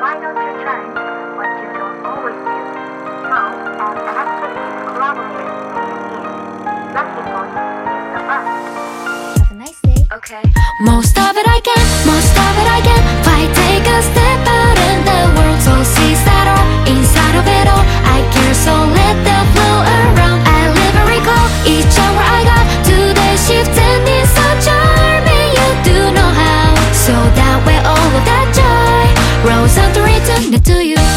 why don't you try what you don't always do? So, an electrically collaborated in Lucky Point is the bus. Have a nice day. Okay. Most of it I can, most of it I can. If I take a step out in the world, so sees that all inside of it all. I care, so let the flow around. I live and recall each hour I got. Today shift and it's so charming, you do know how. So that way all of that joy rolls on to return it to you.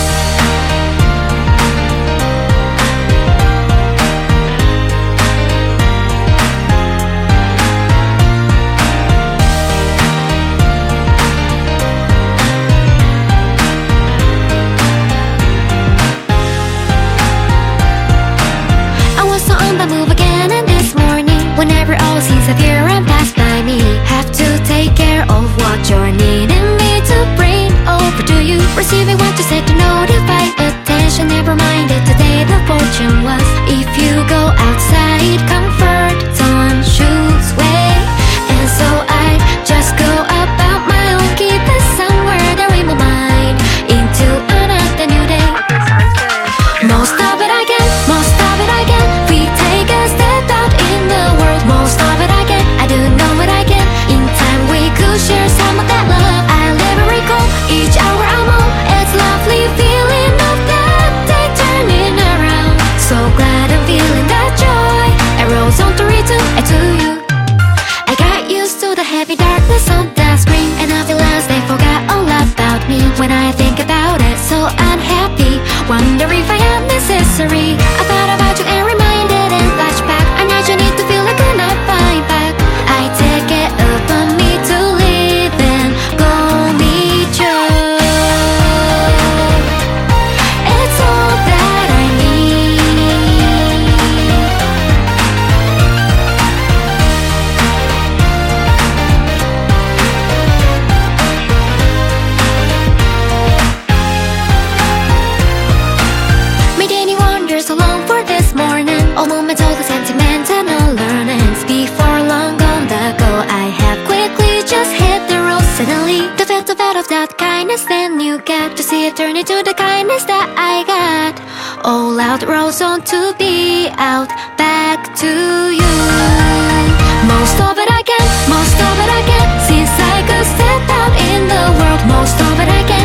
Whenever all seems appear and pass by me, have to take care of what you're needing me to bring over to you. Receiving what you said to notify attention. Never mind it, today the fortune was. If you go outside, comfort zone, shoes way. And so I just go about my own, keep it somewhere there in my mind, into another new day. Most of it I can, most of it I can. We take a step out in the world. Most of it I can, I do know what I can. In time we could share some of that love. I live and recall each hour I'm on. It's lovely feeling of that day turning around. So glad I'm feeling that joy. It rolls on to return it to you. I got used to the heavy darkness on the screen, and I feel as they forgot all about me. When I think about it, so unhappy, wonder if I am necessary. I thought about you and reminded and flashback. I know you need to feel like I'm not fine back. I take it upon me to live and go meet you. It's all that I need. Made any wonders so long for this morning. All moments, all the sentimental learnings. Before long gone the go, I have quickly just hit the road. Suddenly, the felt of that kindness, then you get to see it turn into the kindness that I got. All out rolls on to be out, back to you. Most of it I can, most of it I can. Since I could step out in the world, most of it I can.